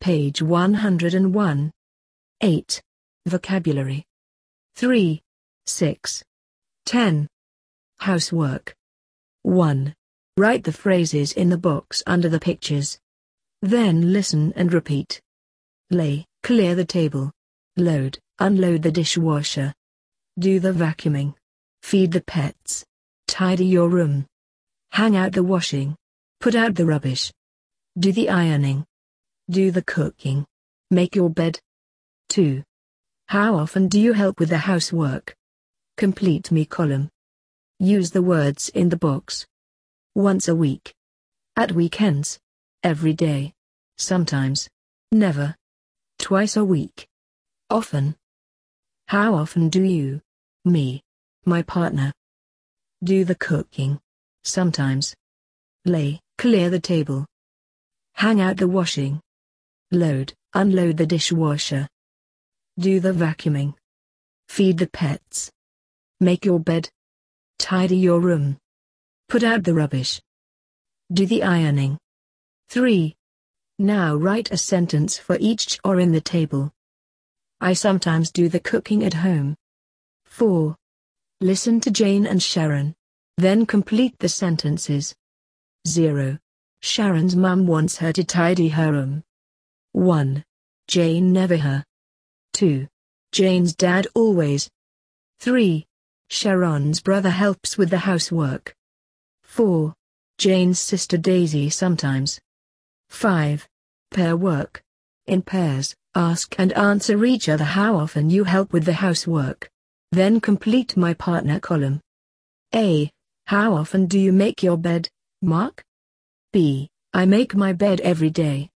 page 101. 8. Vocabulary. 3, 6, 10. Housework. 1. Write the phrases in the box under the pictures. Then listen and repeat. Lay, clear the table. Load, unload the dishwasher. Do the vacuuming. Feed the pets. Tidy your room. Hang out the washing. Put out the rubbish. Do the ironing. Do the cooking. Make your bed. 2. How often do you help with the housework? Complete me column. Use the words in the box. Once a week. At weekends. Every day. Sometimes. Never. Twice a week. Often. How often do you, me, my partner, do the cooking? Sometimes. Lay, clear the table. Hang out the washing. Load, unload the dishwasher. Do the vacuuming. Feed the pets. Make your bed. Tidy your room. Put out the rubbish. Do the ironing. 3. Now write a sentence for each chore in the table. I sometimes do the cooking at home. 4. Listen to Jane and Sharon. Then complete the sentences. 0. Sharon's mum wants her to tidy her room. 1. Jane never her. 2. Jane's dad always. 3. Sharon's brother helps with the housework. 4. Jane's sister Daisy sometimes. 5. Pair work. In pairs, ask and answer each other how often you help with the housework. Then complete my partner column. A. How often do you make your bed, Mark? B. I make my bed every day.